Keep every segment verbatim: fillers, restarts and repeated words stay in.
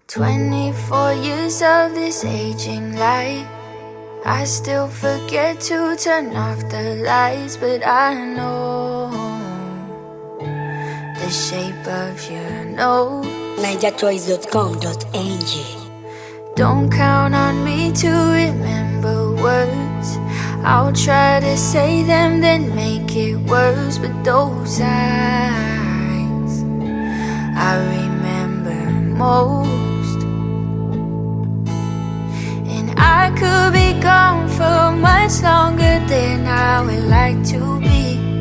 Twenty-four years of this aging life, I still forget to turn off the lights, but I know the shape of your nose. ninja choice dot com dot n g. Don't count on me to remember words. I'll try to say them, then make it worse. But those eyes I remember most, and I could be gone for much longer than I would like to be.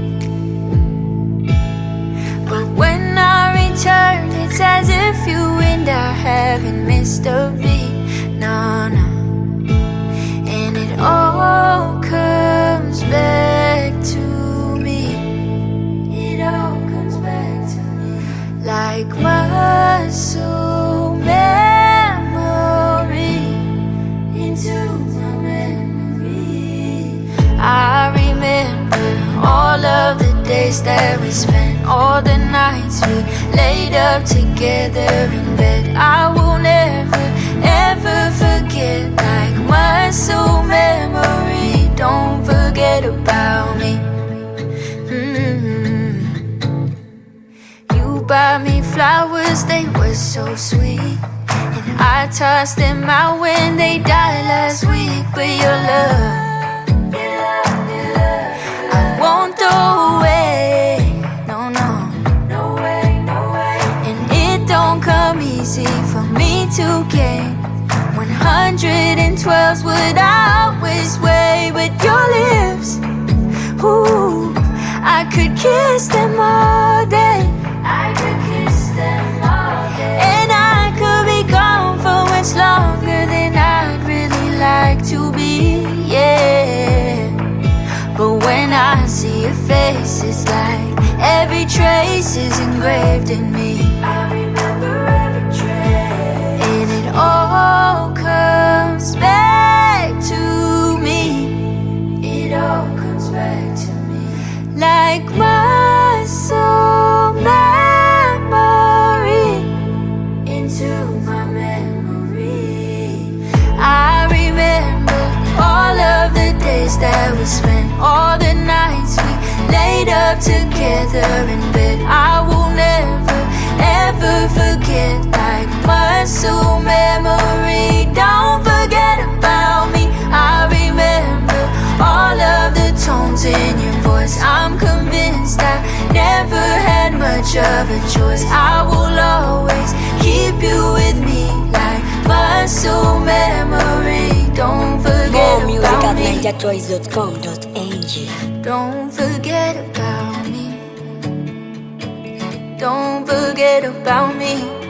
But when I return, it's as if you and I haven't missed a beat. No, no. And it all comes back to me. It all comes back to me like muscle memory into my memory. I remember all of the days that we spent, all the nights we laid up together in bed. I will never, ever forget, like muscle memory. Don't forget about me. Mm-hmm. You bought me flowers, they were so sweet, and I tossed them out when they died last week. But your love, I won't throw away. No, no, no way, no way. And it don't come easy for me to gain. One hundred twelve's what I always weigh. But your lips, ooh, I could kiss them all day. I could kiss them all day. And I could be gone for much longer than I'd really like to be, yeah. But when I see your face, it's like every trace is engraved in me. I remember every trace, and it all comes back to me. It all comes back to me like muscle memory into my memory. I remember all of the days that we spent, all the nights we laid up together in bed. I will never, ever forget, like muscle memory. Don't forget about me. I remember all of the tones in your voice. I'm convinced I never had much of a choice. I will always keep you with me, like muscle memory. Don't forget More music about at me. ninja choice dot com dot n g. Don't forget about me. Don't forget about me.